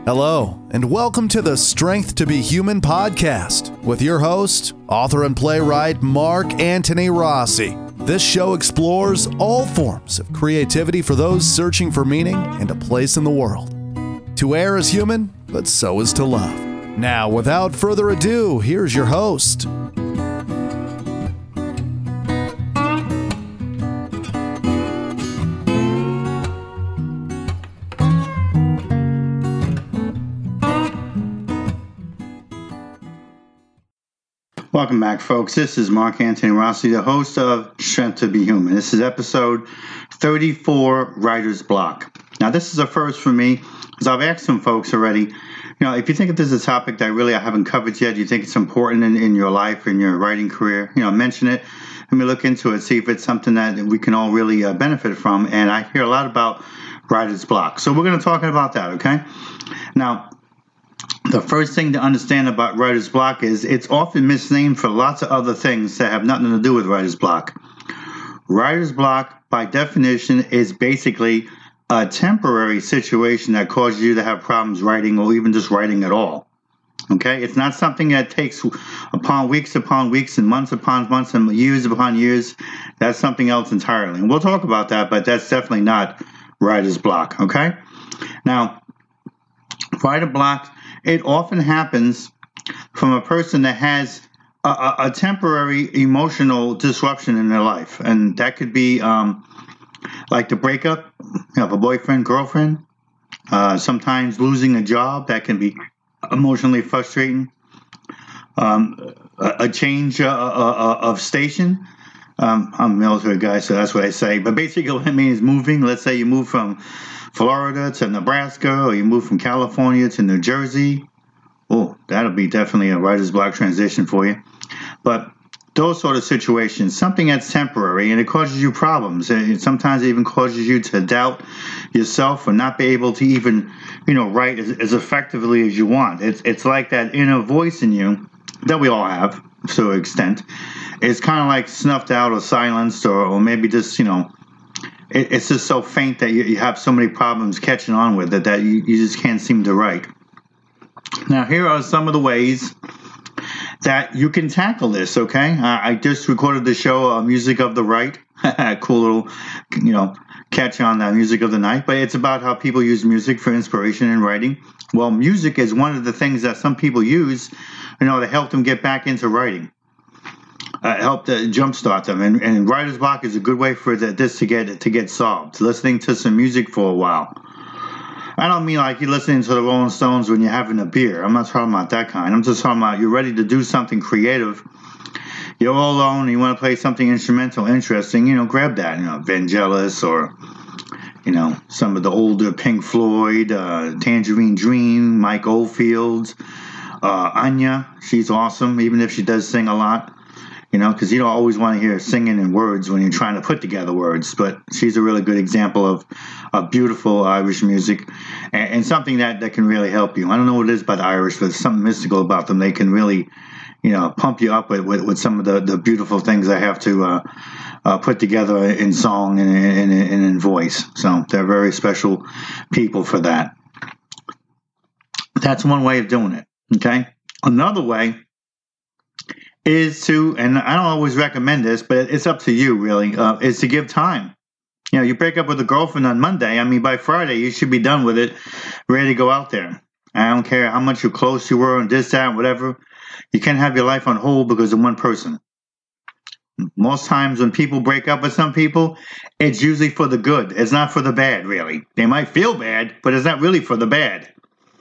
Hello, and welcome to the Strength to Be Human podcast with your host, author and playwright Mark Anthony Rossi. This show explores all forms of creativity for those searching for meaning and a place in the world. To err is human, but so is to love. Now, without further ado, here's your host. Welcome back, folks. This is Mark Anthony Rossi, the host of Strength to Be Human. This is episode 34, Writer's Block. Now, this is a first for me, because I've asked some folks already, if you think this is a topic that really I haven't covered yet, you think it's important in your life, in your writing career, mention it. Let me look into it, see if it's something that we can all really benefit from. And I hear a lot about writer's block. So we're going to talk about that, okay? Now, the first thing to understand about writer's block is it's often misnamed for lots of other things that have nothing to do with writer's block. Writer's block, by definition, is basically a temporary situation that causes you to have problems writing or even just writing at all. Okay? It's not something that takes upon weeks and months upon months and years upon years. That's something else entirely. And we'll talk about that, but that's definitely not writer's block. Okay? Now, writer's block, it often happens from a person that has a temporary emotional disruption in their life. And that could be like the breakup of a boyfriend, girlfriend, sometimes losing a job. That can be emotionally frustrating. A change of station. I'm a military guy, so that's what I say. But basically what it means is moving. Let's say you move from Florida to Nebraska, or you move from California to New Jersey. Oh, that'll be definitely a writer's block transition for you. But those sort of situations, something that's temporary, and it causes you problems. It sometimes even causes you to doubt yourself or not be able to even, write as effectively as you want. It's like that inner voice in you that we all have to an extent. It's kind of like snuffed out or silenced or maybe just, it's just so faint that you have so many problems catching on with it that you just can't seem to write. Now, here are some of the ways that you can tackle this, okay? I just recorded the show, Music of the Right. Cool little, catch on that Music of the Night. But it's about how people use music for inspiration in writing. Well, music is one of the things that some people use, to help them get back into writing. Help to jumpstart them, and writer's block is a good way for this to get solved. Listening to some music for a while. I don't mean like you're listening to the Rolling Stones when you're having a beer. I'm not talking about that kind. I'm just talking about you're ready to do something creative. You're all alone and you want to play something instrumental, interesting. Grab that. Vangelis or some of the older Pink Floyd, Tangerine Dream, Mike Oldfield, Anya. She's awesome, even if she does sing a lot. Because you don't always want to hear singing in words when you're trying to put together words. But she's a really good example of beautiful Irish music and something that can really help you. I don't know what it is about the Irish, but there's something mystical about them. They can really, pump you up with some of the beautiful things they have to put together in song and in voice. So they're very special people for that. That's one way of doing it, okay? Another way is to, and I don't always recommend this, but it's up to you really, is to give time. You break up with a girlfriend on Monday. By Friday, you should be done with it, ready to go out there. I don't care how much close you were and this, that, whatever. You can't have your life on hold because of one person. Most times when people break up with some people, it's usually for the good. It's not for the bad, really. They might feel bad, but it's not really for the bad.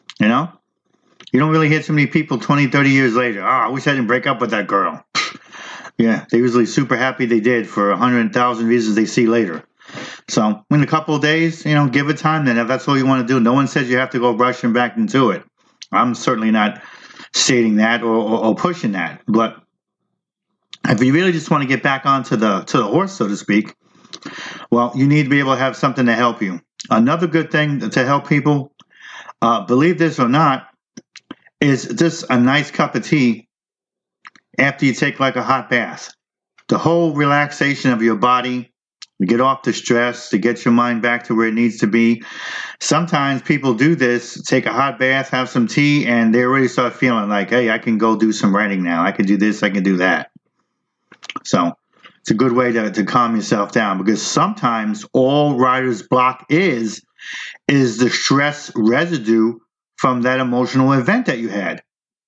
You don't really hear so many people 20, 30 years later, I wish I didn't break up with that girl. Yeah, they're usually super happy they did for 100,000 reasons they see later. So in a couple of days, give it time then if that's all you want to do. No one says you have to go rushing back into it. I'm certainly not stating that or pushing that. But if you really just want to get back onto the horse, so to speak, well, you need to be able to have something to help you. Another good thing to help people, believe this or not, is just a nice cup of tea after you take like a hot bath. The whole relaxation of your body, to get off the stress, to get your mind back to where it needs to be. Sometimes people do this, take a hot bath, have some tea, and they already start feeling like, hey, I can go do some writing now. I can do this, I can do that. So it's a good way to calm yourself down, because sometimes all writer's block is the stress residue from that emotional event that you had.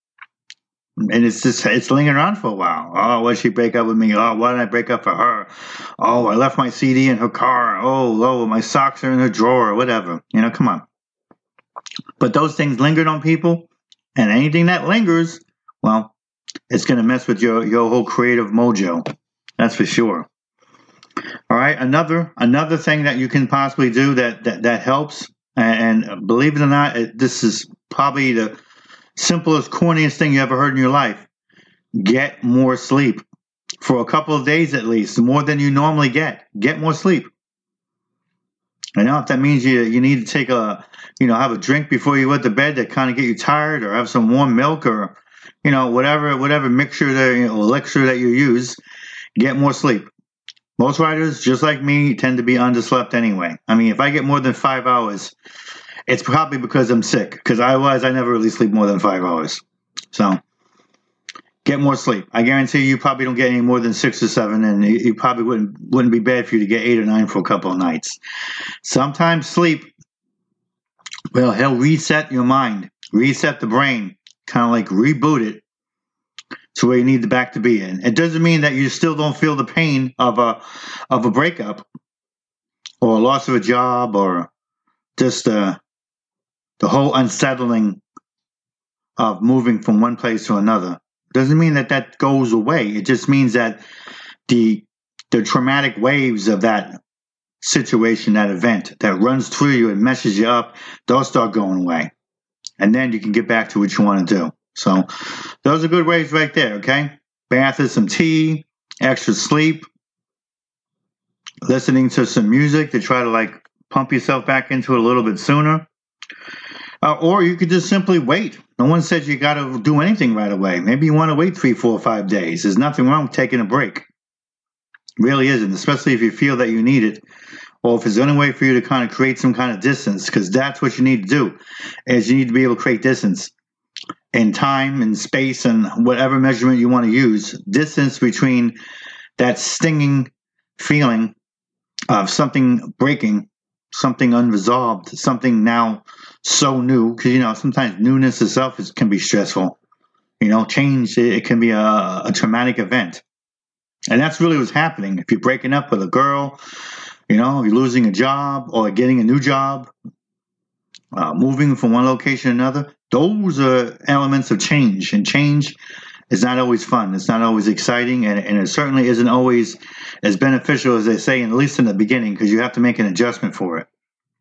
And it's lingering around for a while. Oh, why did she break up with me? Oh, why did I break up for her? Oh, I left my CD in her car. Oh, my socks are in her drawer, whatever. Come on. But those things lingered on people, and anything that lingers, well, it's going to mess with your whole creative mojo. That's for sure. All right, another thing that you can possibly do that helps, and believe it or not, this is probably the simplest, corniest thing you ever heard in your life. Get more sleep. For a couple of days at least, more than you normally get. Get more sleep. I know if that means you need to take have a drink before you go to bed to kind of get you tired, or have some warm milk, or whatever mixture elixir that you use, get more sleep. Most writers, just like me, tend to be underslept anyway. I mean, if I get more than 5 hours, it's probably because I'm sick, because otherwise I never really sleep more than 5 hours. So get more sleep. I guarantee you probably don't get any more than 6 or 7, and you probably wouldn't be bad for you to get 8 or 9 for a couple of nights. Sometimes sleep, well, he'll reset your mind, reset the brain, kind of like reboot it to where you need the back to be in. It doesn't mean that you still don't feel the pain of a breakup or a loss of a job, or just the whole unsettling of moving from one place to another. Doesn't mean that goes away. It just means that the traumatic waves of that situation, that event that runs through you and messes you up, they'll start going away. And then you can get back to what you want to do. So those are good ways right there, okay? Bath with some tea, extra sleep, listening to some music to try to pump yourself back into it a little bit sooner. Or you could just simply wait. No one says you got to do anything right away. Maybe you want to wait 3, 4, 5 days. There's nothing wrong with taking a break. Really isn't, especially if you feel that you need it, or if there's any way for you to kind of create some kind of distance, because that's what you need to do, is you need to be able to create distance in time and space and whatever measurement you want to use, distance between that stinging feeling of something breaking, something unresolved, something now so new, because sometimes newness itself can be stressful. Change, it can be a traumatic event, and that's really what's happening. If you're breaking up with a girl, you're losing a job or getting a new job, moving from one location to another, those are elements of change, and change is not always fun. It's not always exciting, and it certainly isn't always as beneficial as they say, at least in the beginning, because you have to make an adjustment for it.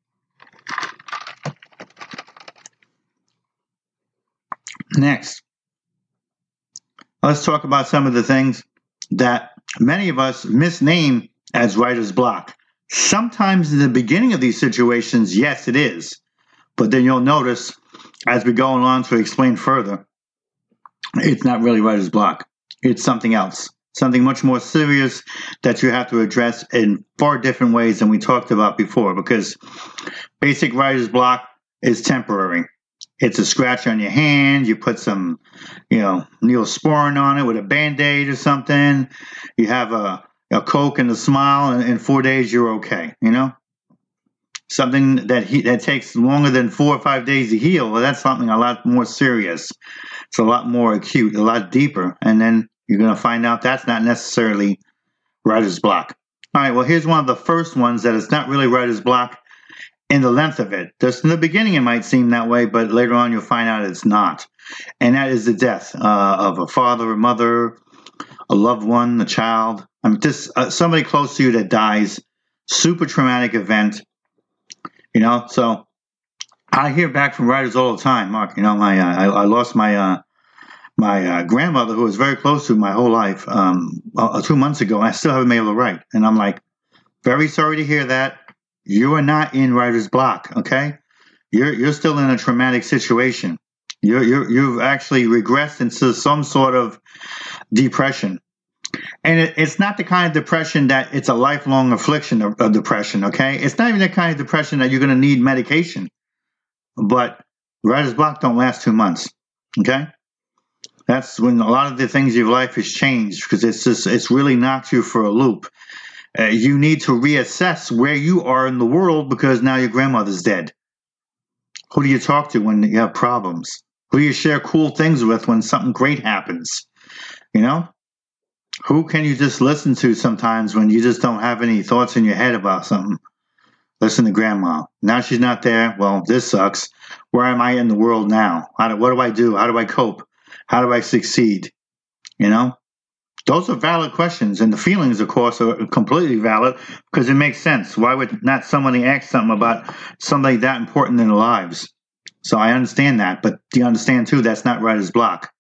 Next, let's talk about some of the things that many of us misname as writer's block. Sometimes in the beginning of these situations, yes, it is. But then you'll notice, as we go along to explain further, it's not really writer's block. It's something else, something much more serious that you have to address in far different ways than we talked about before, because basic writer's block is temporary. It's a scratch on your hand. You put some, Neosporin on it with a Band-Aid or something. You have a Coke and a smile, and in 4 days you're okay, Something that takes longer than 4 or 5 days to heal, well, that's something a lot more serious. It's a lot more acute, a lot deeper. And then you're going to find out that's not necessarily writer's block. All right, well, here's one of the first ones that is not really writer's block in the length of it. Just in the beginning, it might seem that way, but later on, you'll find out it's not. And that is the death of a father, a mother, a loved one, a child. I mean, just somebody close to you that dies. Super traumatic event. So I hear back from writers all the time, Mark. I lost my grandmother, who was very close to my whole life, 2 months ago, and I still haven't been able to write. And I'm like, very sorry to hear that. You are not in writer's block, okay? You're still in a traumatic situation. You've actually regressed into some sort of depression. And it's not the kind of depression that it's a lifelong affliction of depression, okay? It's not even the kind of depression that you're going to need medication. But writer's block don't last 2 months, okay? That's when a lot of the things in your life has changed, because it's really knocked you for a loop. You need to reassess where you are in the world, because now your grandmother's dead. Who do you talk to when you have problems? Who do you share cool things with when something great happens? You know? Who can you just listen to sometimes when you just don't have any thoughts in your head about something? Listen to grandma. Now she's not there. Well, this sucks. Where am I in the world now? What do I do? How do I cope? How do I succeed? You know? Those are valid questions. And the feelings, of course, are completely valid, because it makes sense. Why would not somebody ask something about somebody that important in their lives? So I understand that. But do you understand, too, that's not writer's block?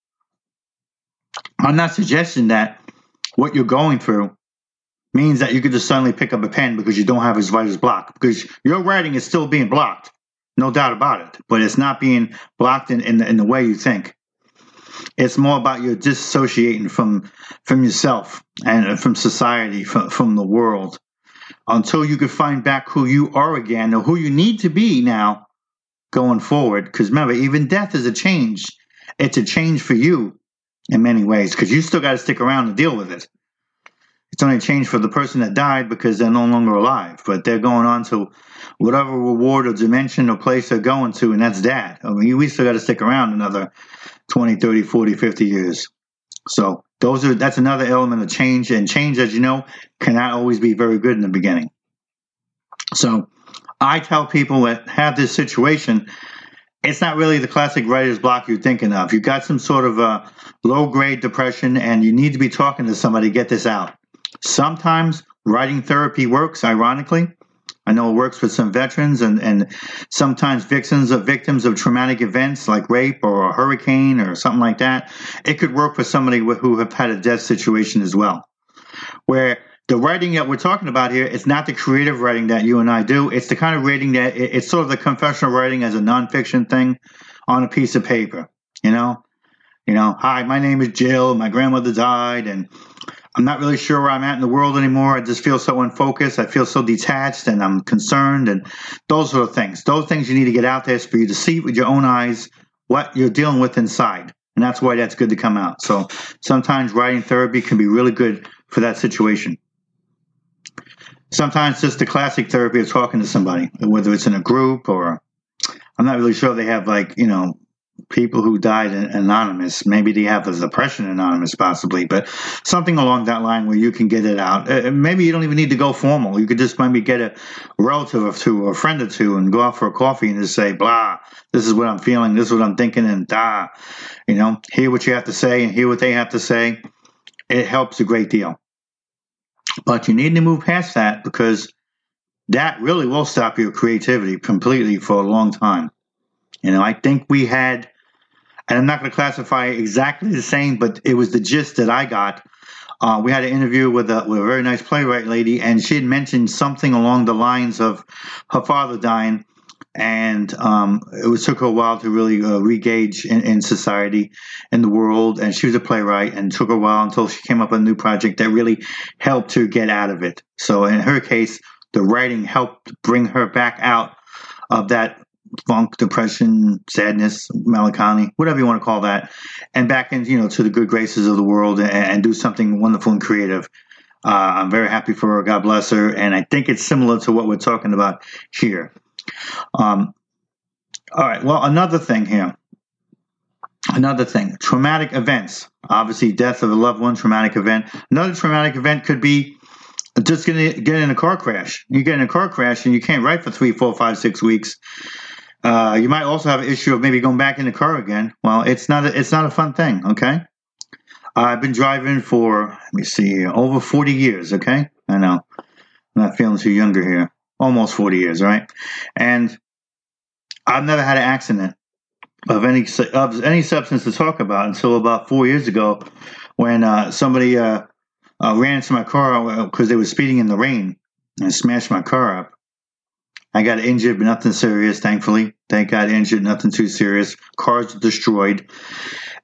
I'm not suggesting that what you're going through means that you could just suddenly pick up a pen because you don't have his writer's block, because your writing is still being blocked, no doubt about it, but it's not being blocked in the way you think. It's more about you disassociating from yourself and from society, from the world, until you can find back who you are again, or who you need to be now going forward. Because remember, even death is a change. It's a change for you in many ways, because you still got to stick around and deal with it. It's only a change for the person that died because they're no longer alive, but they're going on to whatever reward or dimension or place they're going to, and that's that. I mean, we still got to stick around another 20, 30, 40, 50 years. So that's another element of change, and change, as you know, cannot always be very good in the beginning. So I tell people that have this situation, it's not really the classic writer's block you're thinking of. You've got some sort of a low-grade depression, and you need to be talking to somebody to get this out. Sometimes writing therapy works, ironically. I know it works with some veterans and sometimes victims of traumatic events like rape or a hurricane or something like that. It could work for somebody who have had a death situation as well. Where the writing that we're talking about here is not the creative writing that you and I do. It's the kind of writing that it's sort of the confessional writing as a nonfiction thing on a piece of paper. You know, hi, my name is Jill. My grandmother died, and I'm not really sure where I'm at in the world anymore. I just feel so unfocused. I feel so detached, and I'm concerned, and those sort of things. Those things you need to get out there for you to see with your own eyes what you're dealing with inside. And that's why that's good to come out. So sometimes writing therapy can be really good for that situation. Sometimes just the classic therapy of talking to somebody, whether it's in a group or I'm not really sure they have people who died anonymous. Maybe they have the depression anonymous possibly, but something along that line where you can get it out. Maybe you don't even need to go formal. You could just maybe get a relative or two or a friend or two and go out for a coffee and just say, blah, this is what I'm feeling, this is what I'm thinking, and hear what you have to say and hear what they have to say. It helps a great deal. But you need to move past that, because that really will stop your creativity completely for a long time. I think we had, and I'm not going to classify it exactly the same, but it was the gist that I got. We had an interview with a very nice playwright lady, and she had mentioned something along the lines of her father dying, and it took her a while to really re-gauge in society, in the world, and she was a playwright, and it took her a while until she came up with a new project that really helped her get out of it. So in her case, the writing helped bring her back out of that funk, depression, sadness, melancholy, whatever you want to call that, and back in, to the good graces of the world and do something wonderful and creative. I'm very happy for her. God bless her. And I think it's similar to what we're talking about here. All right. Well, another thing, traumatic events. Obviously, death of a loved one, traumatic event. Another traumatic event could be just get in a car crash. You get in a car crash and you can't write for 3, 4, 5, 6 weeks. You might also have an issue of maybe going back in the car again. Well, it's not a fun thing, okay? I've been driving for, over 40 years, okay? I know. I'm not feeling too younger here. Almost 40 years, right? And I've never had an accident of any substance to talk about until about 4 years ago when somebody ran into my car because they were speeding in the rain and smashed my car up. I got injured, but nothing serious, thankfully. Thank God, injured, nothing too serious. Cars destroyed.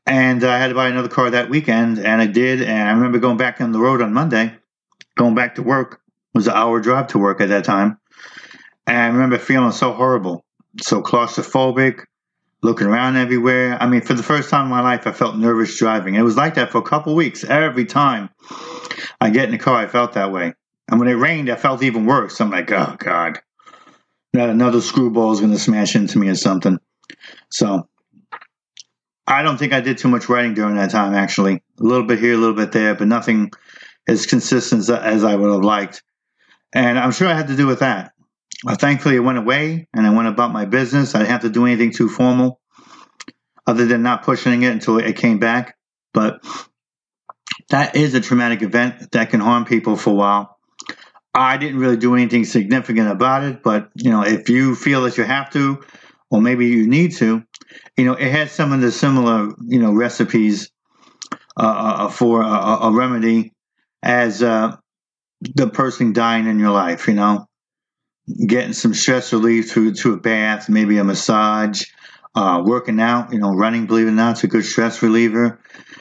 And I had to buy another car that weekend, and I did. And I remember going back on the road on Monday, going back to work. It was an hour drive to work at that time. And I remember feeling so horrible, so claustrophobic, looking around everywhere. I mean, for the first time in my life, I felt nervous driving. It was like that for a couple of weeks. Every time I get in the car, I felt that way. And when it rained, I felt even worse. I'm like, oh, God, another screwball is going to smash into me or something. So I don't think I did too much writing during that time, actually. A little bit here, a little bit there, but nothing as consistent as I would have liked. And I'm sure I had to do with that. Thankfully, it went away, and I went about my business. I didn't have to do anything too formal other than not pushing it until it came back. But that is a traumatic event that can harm people for a while. I didn't really do anything significant about it, but, if you feel that you have to, or maybe you need to, it has some of the similar, recipes for a remedy as the person dying in your life, getting some stress relief through a bath, maybe a massage, working out, running, believe it or not, it's a good stress reliever.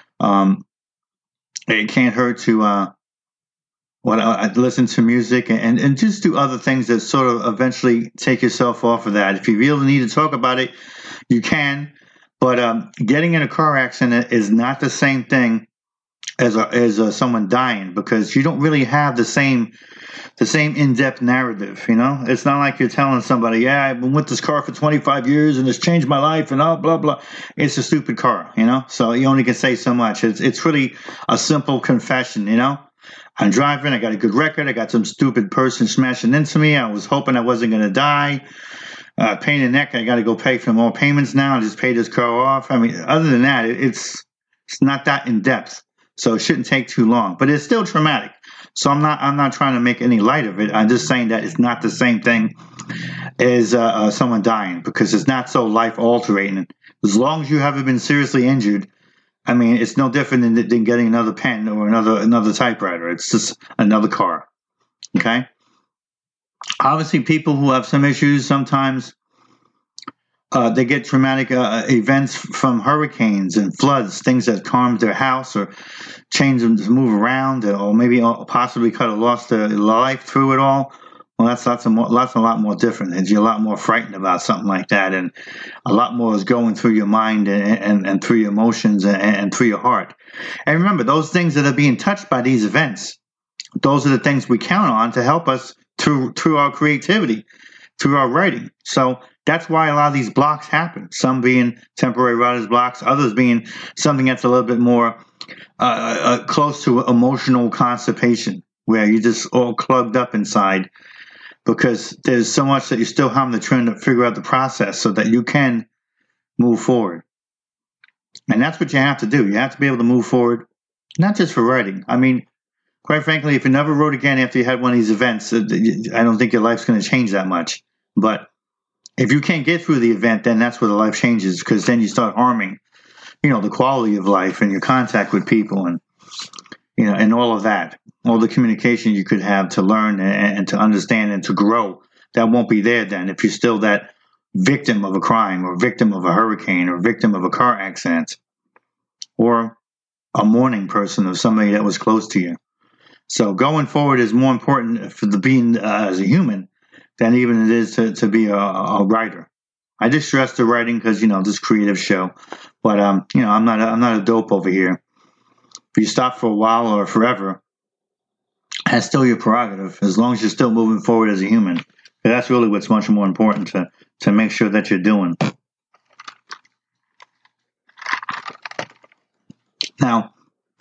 It can't hurt to listen to music and just do other things that sort of eventually take yourself off of that. If you really need to talk about it, you can. But getting in a car accident is not the same thing as someone dying, because you don't really have the same in-depth narrative. It's not like you're telling somebody, yeah, I've been with this car for 25 years and it's changed my life and blah blah blah. It's a stupid car, so you only can say so much. It's really a simple confession. I'm driving, I got a good record, I got some stupid person smashing into me, I was hoping I wasn't going to die, pain in the neck, I got to go pay for more payments now, I just paid this car off. I mean, other than that, it's not that in depth, so it shouldn't take too long, but it's still traumatic. So I'm not trying to make any light of it. I'm just saying that it's not the same thing as someone dying, because it's not so life-altering. As long as you haven't been seriously injured, I mean, it's no different than getting another pen or another typewriter. It's just another car, okay? Obviously, people who have some issues, sometimes they get traumatic events from hurricanes and floods, things that harmed their house or change them to move around, or maybe possibly could have lost their life through it all. Well, that's a lot more different. And you're a lot more frightened about something like that, and a lot more is going through your mind and through your emotions and through your heart. And remember, those things that are being touched by these events, those are the things we count on to help us through our creativity, through our writing. So that's why a lot of these blocks happen. Some being temporary writer's blocks, others being something that's a little bit more close to emotional constipation, where you're just all plugged up inside, because there's so much that you're still having to try to figure out the process so that you can move forward. And that's what you have to do. You have to be able to move forward, not just for writing. I mean, quite frankly, if you never wrote again after you had one of these events, I don't think your life's going to change that much. But if you can't get through the event, then that's where the life changes, because then you start harming, the quality of life and your contact with people and, and all of that. All the communication you could have to learn and to understand and to grow, that won't be there then if you're still that victim of a crime or victim of a hurricane or victim of a car accident or a mourning person of somebody that was close to you. So going forward is more important for the being as a human than even it is to be a writer. I just stress the writing because, this creative show. But, I'm not a dope over here. If you stop for a while or forever, that's still your prerogative, as long as you're still moving forward as a human. That's really what's much more important to make sure that you're doing. Now,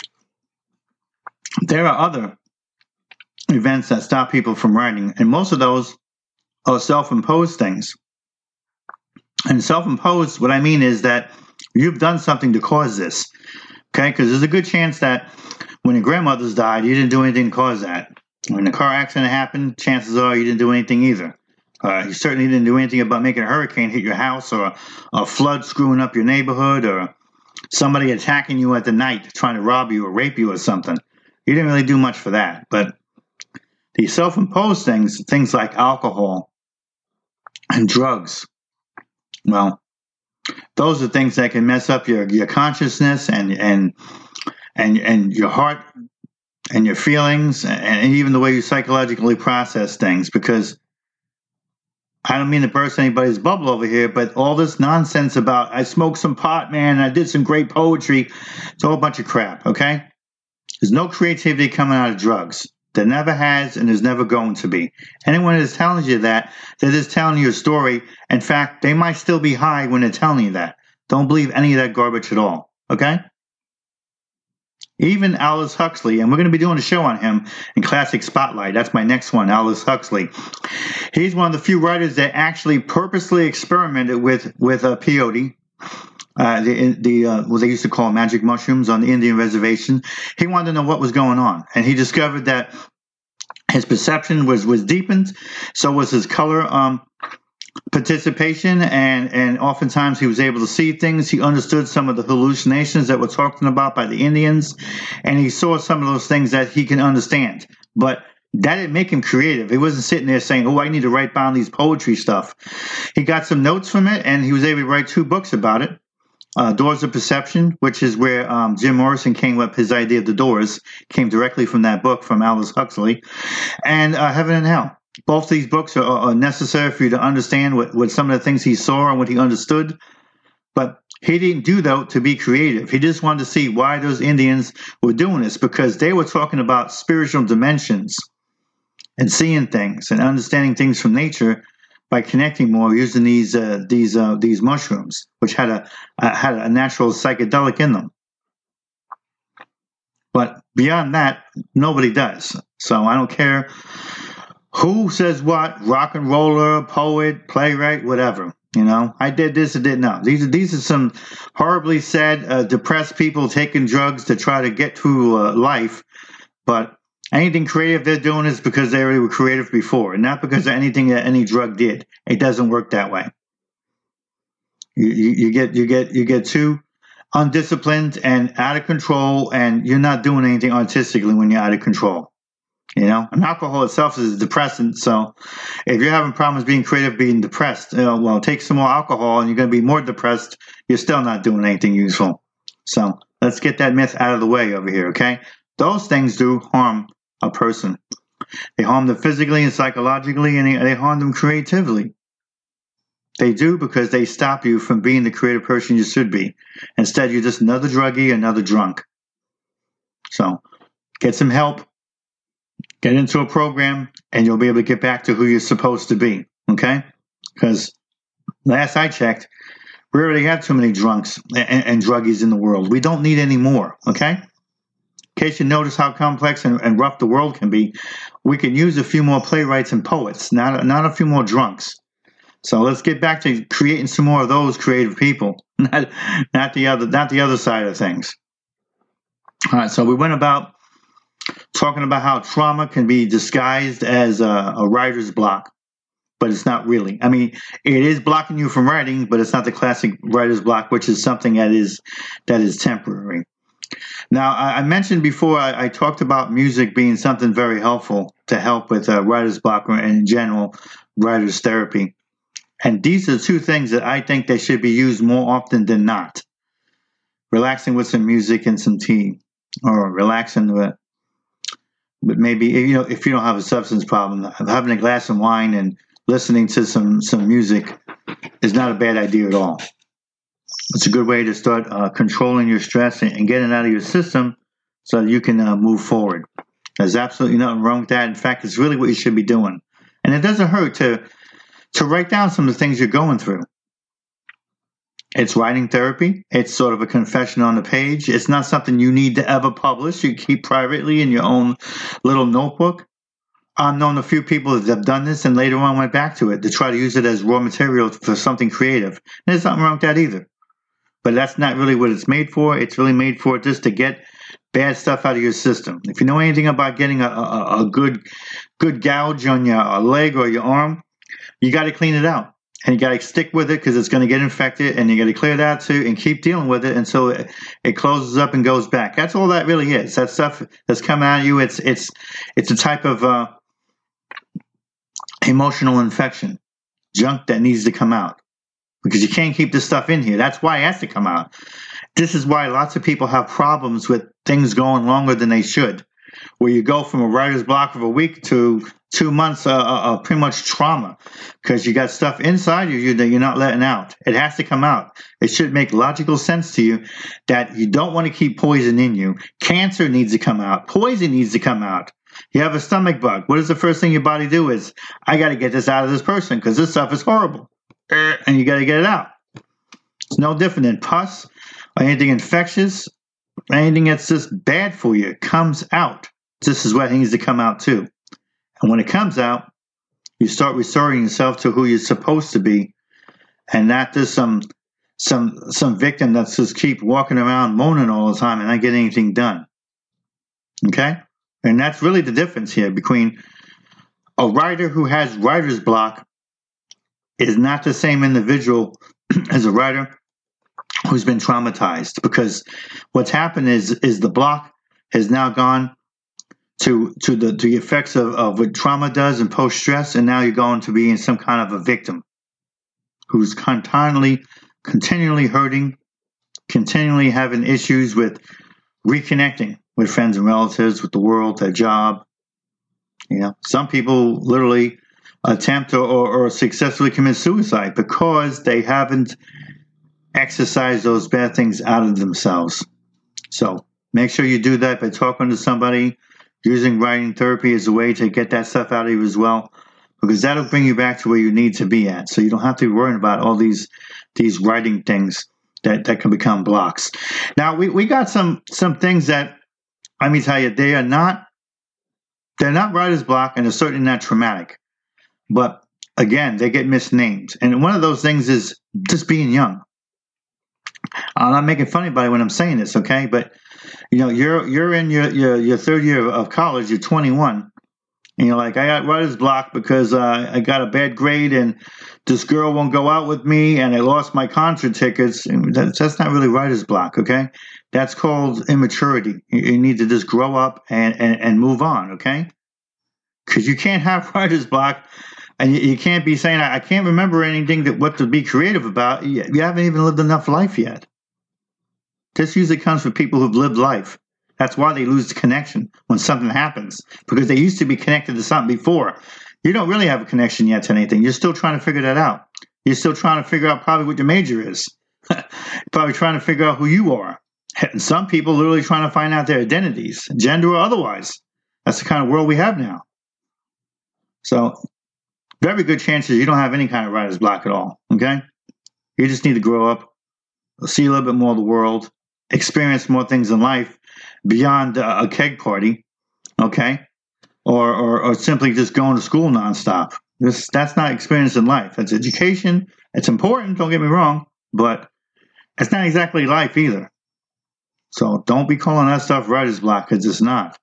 there are other events that stop people from writing, and most of those are self-imposed things. And self-imposed, what I mean is that you've done something to cause this, okay? Because there's a good chance that when your grandmothers died, you didn't do anything to cause that. When the car accident happened, chances are you didn't do anything either. You certainly didn't do anything about making a hurricane hit your house, or a flood screwing up your neighborhood, or somebody attacking you at the night trying to rob you or rape you or something. You didn't really do much for that. But the self-imposed things like alcohol and drugs, well, those are things that can mess up your consciousness and your heart and your feelings and even the way you psychologically process things. Because I don't mean to burst anybody's bubble over here, but all this nonsense about I smoked some pot, man, I did some great poetry, it's a whole bunch of crap, okay? There's no creativity coming out of drugs. There never has, and there's never going to be. Anyone that's telling you that, they're just telling you a story. In fact, they might still be high when they're telling you that. Don't believe any of that garbage at all, okay? Even Aldous Huxley, and we're going to be doing a show on him in Classic Spotlight. That's my next one, Aldous Huxley. He's one of the few writers that actually purposely experimented with peyote. What they used to call magic mushrooms on the Indian reservation. He wanted to know what was going on, and he discovered that his perception was deepened, so was his color participation, and oftentimes he was able to see things. He understood some of the hallucinations that were talked about by the Indians, and he saw some of those things that he can understand. But that didn't make him creative. He wasn't sitting there saying, oh, I need to write down these poetry stuff. He got some notes from it, and he was able to write 2 books about it. Doors of Perception, which is where Jim Morrison came up, his idea of the doors came directly from that book from Aldous Huxley, and Heaven and Hell. Both these books are necessary for you to understand what some of the things he saw and what he understood, but he didn't do that to be creative. He just wanted to see why those Indians were doing this, because they were talking about spiritual dimensions and seeing things and understanding things from nature by connecting more using these mushrooms, which had a natural psychedelic in them. But beyond that, nobody does. So I don't care who says what, rock and roller, poet, playwright, whatever. You know, I did this, I did not. These are some horribly sad, depressed people taking drugs to try to get through life. But anything creative they're doing is because they already were creative before, and not because of anything that any drug did. It doesn't work that way. You get too undisciplined and out of control, and you're not doing anything artistically when you're out of control. You know, and alcohol itself is a depressant. So if you're having problems being creative, being depressed, well, take some more alcohol and you're going to be more depressed. You're still not doing anything useful. So let's get that myth out of the way over here, okay? Those things do harm a person. They harm them physically and psychologically, and they harm them creatively. They do because they stop you from being the creative person you should be. Instead, you're just another druggie, another drunk. So get some help. Get into a program, and you'll be able to get back to who you're supposed to be, okay? Because last I checked, we already have too many drunks and druggies in the world. We don't need any more, okay? In case you notice how complex and rough the world can be, we can use a few more playwrights and poets, not a few more drunks. So let's get back to creating some more of those creative people, not the other side of things. All right, so we went about talking about how trauma can be disguised as a writer's block, but it's not really. I mean, it is blocking you from writing, but it's not the classic writer's block, which is something that is temporary. Now, I mentioned before, I talked about music being something very helpful to help with writer's block and in general writer's therapy. And these are 2 things that I think they should be used more often than not. Relaxing with some music and some tea, or relaxing with, but maybe, you know, if you don't have a substance problem, having a glass of wine and listening to some music is not a bad idea at all. It's a good way to start controlling your stress and getting it out of your system so that you can move forward. There's absolutely nothing wrong with that. In fact, it's really what you should be doing. And it doesn't hurt to write down some of the things you're going through. It's writing therapy. It's sort of a confession on the page. It's not something you need to ever publish. You keep privately in your own little notebook. I've known a few people that have done this and later on went back to it to try to use it as raw material for something creative. And there's nothing wrong with that either. But that's not really what it's made for. It's really made for just to get bad stuff out of your system. If you know anything about getting a good gouge on your leg or your arm, you got to clean it out. And you got to stick with it because it's going to get infected, and you got to clear it out too and keep dealing with it until it closes up and goes back. That's all that really is. That stuff that's coming out of you, it's a type of emotional infection, junk that needs to come out. because you can't keep this stuff in here. That's why it has to come out. This is why lots of people have problems with things going longer than they should, where you go from a writer's block of a week to 2 months of pretty much trauma because you got stuff inside you that you're not letting out. It has to come out. It should make logical sense to you that you don't want to keep poison in you. Cancer needs to come out. Poison needs to come out. You have a stomach bug. What is the first thing your body do is, I got to get this out of this person because this stuff is horrible. And you got to get it out. It's no different than pus or anything infectious, anything that's just bad for you. It comes out. This is what needs to come out too. And when it comes out, you start restoring yourself to who you're supposed to be, and not just some victim that's just keep walking around moaning all the time and not getting anything done. Okay? And that's really the difference here between a writer who has writer's block is not the same individual as a writer who's been traumatized, because what's happened is the block has now gone to the effects of what trauma does and post-stress, and now you're going to be in some kind of a victim who's continually hurting, continually having issues with reconnecting with friends and relatives, with the world, their job. You know, some people literally attempt or successfully commit suicide because they haven't exercised those bad things out of themselves. So make sure you do that by talking to somebody, using writing therapy as a way to get that stuff out of you as well, because that'll bring you back to where you need to be at. So you don't have to be worrying about all these writing things that can become blocks. Now, we got some things that, let me tell you, they're not writer's block, and they're certainly not traumatic. But again, they get misnamed. And one of those things is just being young. I'm not making fun of anybody when I'm saying this, okay? But you know, you're in your third year of college, you're 21, and you're like, I got writer's block because I got a bad grade and this girl won't go out with me and I lost my concert tickets. That's not really writer's block, okay? That's called immaturity. You need to just grow up and move on, okay? Because you can't have writer's block, and you can't be saying, I can't remember anything what to be creative about. You haven't even lived enough life yet. This usually comes from people who've lived life. That's why they lose the connection when something happens, because they used to be connected to something before. You don't really have a connection yet to anything. You're still trying to figure that out. You're still trying to figure out probably what your major is. You're probably trying to figure out who you are. And some people literally trying to find out their identities, gender or otherwise. That's the kind of world we have now. So very good chances you don't have any kind of writer's block at all, okay? You just need to grow up, see a little bit more of the world, experience more things in life beyond a keg party, okay? Or simply just going to school nonstop. That's not experience in life. That's education. It's important, don't get me wrong, but it's not exactly life either. So don't be calling that stuff writer's block, because it's not.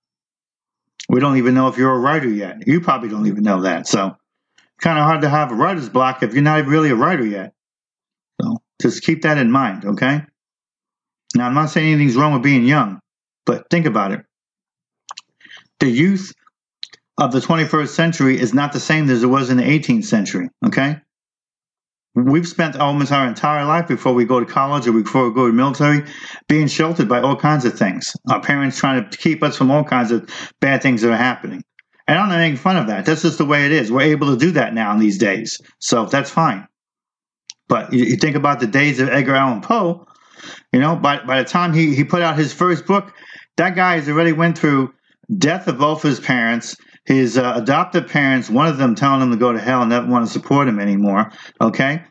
We don't even know if you're a writer yet. You probably don't even know that. So kind of hard to have a writer's block if you're not really a writer yet. So just keep that in mind, okay? Now, I'm not saying anything's wrong with being young, but think about it. The youth of the 21st century is not the same as it was in the 18th century, okay? We've spent almost our entire life before we go to college or before we go to the military being sheltered by all kinds of things. Our parents trying to keep us from all kinds of bad things that are happening. And I'm not making fun of that. That's just the way it is. We're able to do that now in these days. So that's fine. But you think about the days of Edgar Allan Poe, you know, by the time he put out his first book, that guy has already went through death of both his parents, his adoptive parents, one of them telling him to go to hell and never want to support him anymore, okay?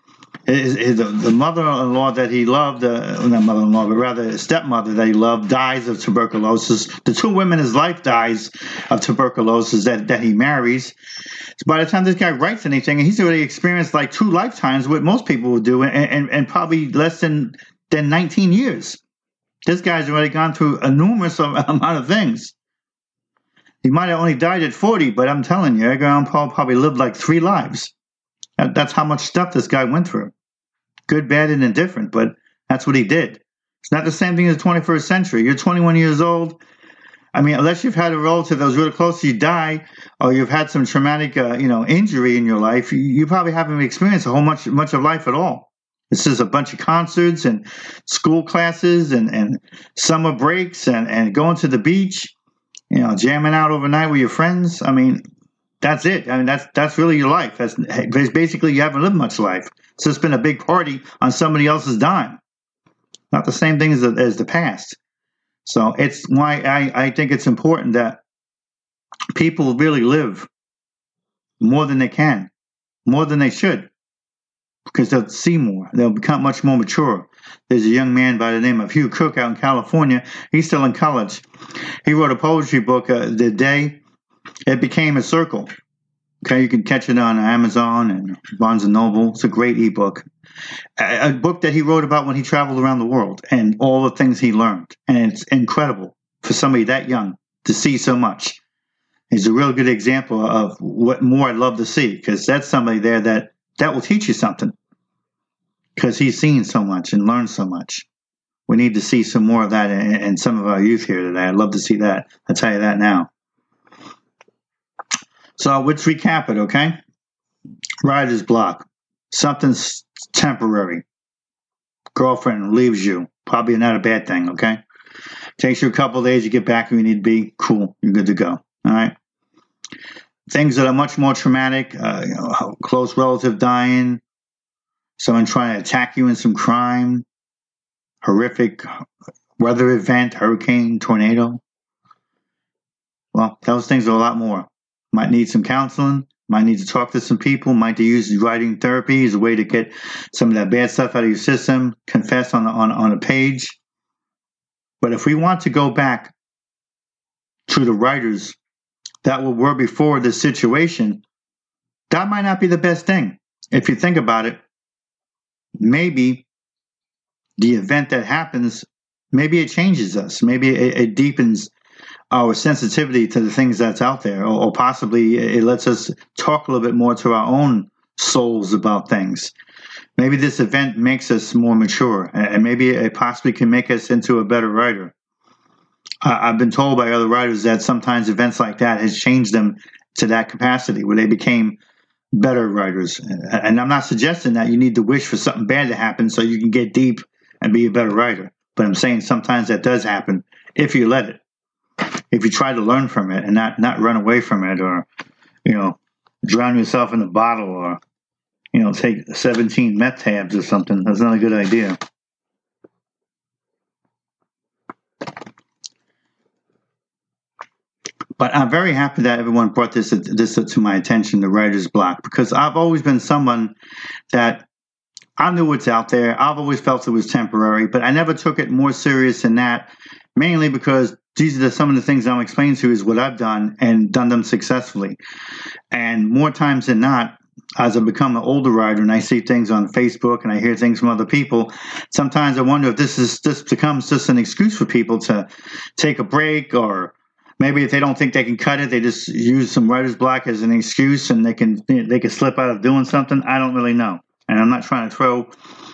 The mother-in-law that he loved, not mother-in-law, but rather his stepmother that he loved, dies of tuberculosis. The two women in his life dies of tuberculosis that he marries. So by the time this guy writes anything, he's already experienced like 2 lifetimes, what most people would do, and probably less than 19 years. This guy's already gone through a numerous amount of things. He might have only died at 40, but I'm telling you, Edgar Allan Poe probably lived like 3 lives. That's how much stuff this guy went through. Good, bad, and indifferent, but that's what he did. It's not the same thing as the 21st century. You're 21 years old. I mean, unless you've had a relative that was really close to you die, or you've had some traumatic, injury in your life, you probably haven't experienced a whole much of life at all. It's just a bunch of concerts and school classes and summer breaks and going to the beach, jamming out overnight with your friends. I mean, that's it. I mean, that's really your life. That's basically, you haven't lived much life. It's just been a big party on somebody else's dime. Not the same thing as the past. So it's why I think it's important that people really live more than they can, more than they should, because they'll see more. They'll become much more mature. There's a young man by the name of Hugh Cook out in California. He's still in college. He wrote a poetry book, The Day It Became a Circle. Okay, you can catch it on Amazon and Barnes & Noble. It's a great ebook. A book that he wrote about when he traveled around the world and all the things he learned. And it's incredible for somebody that young to see so much. He's a real good example of what more I'd love to see, because that's somebody there that will teach you something, because he's seen so much and learned so much. We need to see some more of that in some of our youth here today. I'd love to see that. I'll tell you that now. So let's recap it, okay? Writer's block. Something's temporary. Girlfriend leaves you. Probably not a bad thing, okay? Takes you a couple of days, you get back where you need to be. Cool. You're good to go. All right? Things that are much more traumatic, a close relative dying, someone trying to attack you in some crime, horrific weather event, hurricane, tornado. Well, those things are a lot more. Might need some counseling, might need to talk to some people, might need to use writing therapy as a way to get some of that bad stuff out of your system, confess on a page. But if we want to go back to the writers that were before this situation, that might not be the best thing. If you think about it, maybe the event that happens, maybe it changes us. Maybe it deepens our sensitivity to the things that's out there, or possibly it lets us talk a little bit more to our own souls about things. Maybe this event makes us more mature, and maybe it possibly can make us into a better writer. I've been told by other writers that sometimes events like that has changed them to that capacity where they became better writers. And I'm not suggesting that you need to wish for something bad to happen so you can get deep and be a better writer. But I'm saying sometimes that does happen if you let it. If you try to learn from it and not run away from it, or, drown yourself in a bottle, or, take 17 meth tabs or something, that's not a good idea. But I'm very happy that everyone brought this to my attention, the writer's block, because I've always been someone that I knew what's out there. I've always felt it was temporary, but I never took it more serious than that, mainly because these are some of the things I'm explaining to you is what I've done and done them successfully. And more times than not, as I become an older writer and I see things on Facebook and I hear things from other people, sometimes I wonder if this becomes just an excuse for people to take a break, or maybe if they don't think they can cut it, they just use some writer's block as an excuse and they can slip out of doing something. I don't really know. And I'm not trying to throw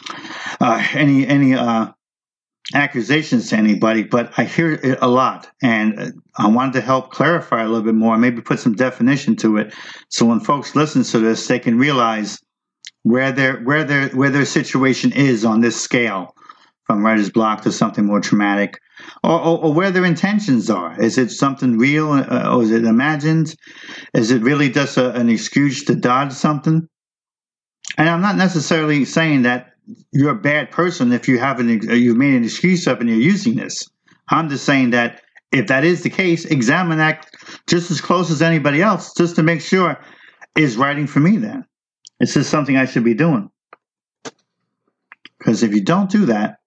any accusations to anybody, but I hear it a lot, and I wanted to help clarify a little bit more, maybe put some definition to it, so when folks listen to this, they can realize where their situation is on this scale, from writer's block to something more traumatic, or where their intentions are. Is it something real, or is it imagined? Is it really just an excuse to dodge something? And I'm not necessarily saying that you're a bad person if you've made an excuse up and you're using this. I'm just saying that if that is the case, examine that just as close as anybody else, just to make sure, is writing for me then? Is this something I should be doing? Because if you don't do that,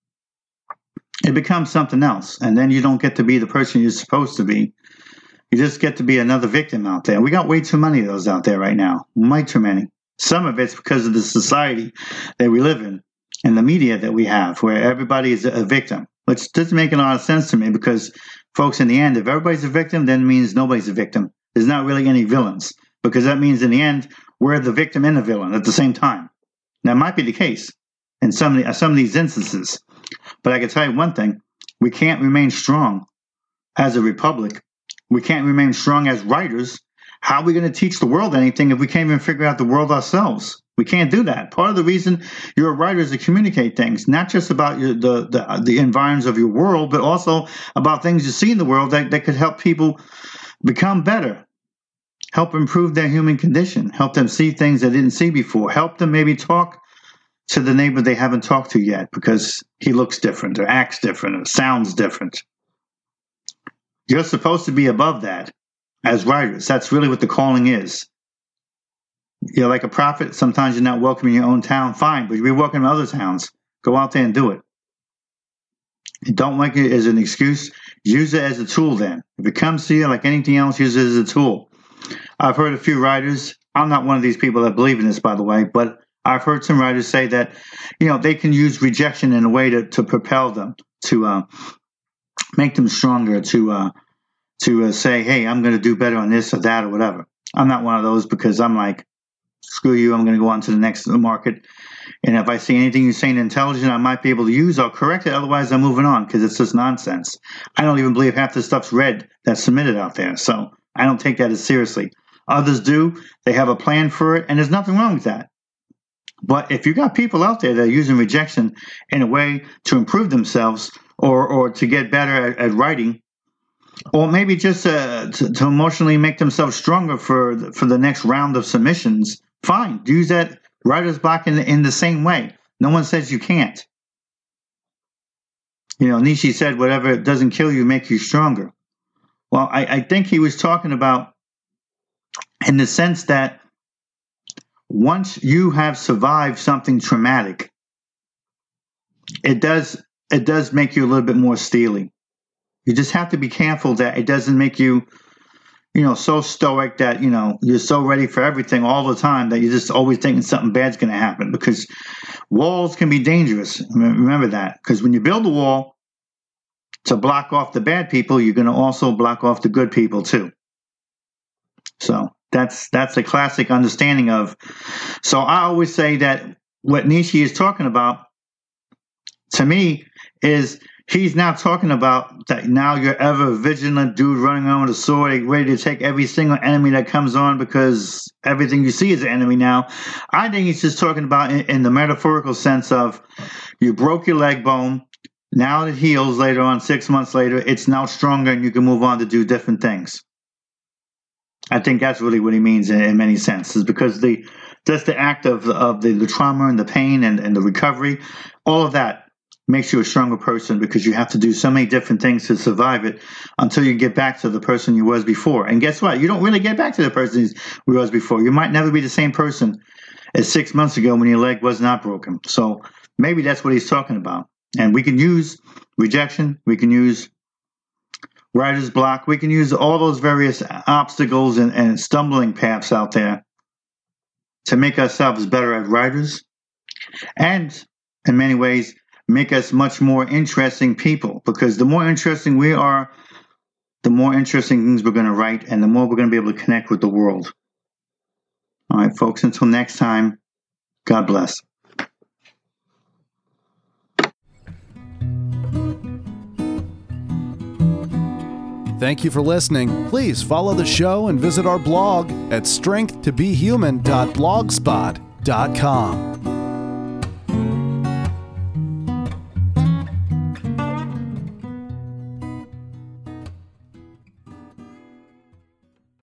it becomes something else, and then you don't get to be the person you're supposed to be. You just get to be another victim out there. We got way too many of those out there right now. Way too many. Some of it's because of the society that we live in and the media that we have, where everybody is a victim, which doesn't make a lot of sense to me, because, folks, in the end, if everybody's a victim, then it means nobody's a victim. There's not really any villains, because that means in the end, we're the victim and the villain at the same time. That might be the case in some of these instances, but I can tell you one thing: we can't remain strong as a republic. We can't remain strong as writers. How are we going to teach the world anything if we can't even figure out the world ourselves? We can't do that. Part of the reason you're a writer is to communicate things, not just about the environs of your world, but also about things you see in the world that could help people become better, help improve their human condition, help them see things they didn't see before, help them maybe talk to the neighbor they haven't talked to yet because he looks different or acts different or sounds different. You're supposed to be above that as writers. That's really what the calling is. You're like a prophet. Sometimes you're not welcome in your own town. Fine, but you're welcome in other towns. Go out there and do it. And don't make it as an excuse. Use it as a tool then. If it comes to you like anything else, use it as a tool. I've heard a few writers. I'm not one of these people that believe in this, by the way, but I've heard some writers say that, they can use rejection in a way to propel them, to make them stronger, to say, hey, I'm going to do better on this or that or whatever. I'm not one of those because I'm like, screw you, I'm going to go on to the next market. And if I see anything you're saying intelligent I might be able to use, I'll correct it. Otherwise, I'm moving on because it's just nonsense. I don't even believe half the stuff's read that's submitted out there. So I don't take that as seriously. Others do. They have a plan for it, and there's nothing wrong with that. But if you got people out there that are using rejection in a way to improve themselves or to get better at writing, or maybe just to emotionally make themselves stronger for the next round of submissions, fine. Use that writer's block in the same way. No one says you can't. Nietzsche said, whatever doesn't kill you makes you stronger. Well, I think he was talking about in the sense that once you have survived something traumatic, it does make you a little bit more steely. You just have to be careful that it doesn't make you, so stoic that, you're so ready for everything all the time that you're just always thinking something bad's going to happen, because walls can be dangerous. Remember that, because when you build a wall to block off the bad people, you're going to also block off the good people too. So that's a classic understanding of. So I always say that what Nietzsche is talking about, to me, is he's not talking about that now you're ever vigilant dude running around with a sword, ready to take every single enemy that comes on because everything you see is an enemy now. I think he's just talking about in the metaphorical sense of you broke your leg bone. Now it heals later on, 6 months later, it's now stronger and you can move on to do different things. I think that's really what he means in many senses, because just the act of the trauma and the pain and the recovery, all of that makes you a stronger person, because you have to do so many different things to survive it until you get back to the person you was before. And guess what? You don't really get back to the person you was before. You might never be the same person as 6 months ago when your leg was not broken. So maybe that's what he's talking about. And we can use rejection. We can use writer's block. We can use all those various obstacles and stumbling paths out there to make ourselves better at writers, and in many ways make us much more interesting people, because the more interesting we are, the more interesting things we're going to write, and the more we're going to be able to connect with the world. All right, folks, until next time, God bless. Thank you for listening. Please follow the show and visit our blog at strengthtobehuman.blogspot.com.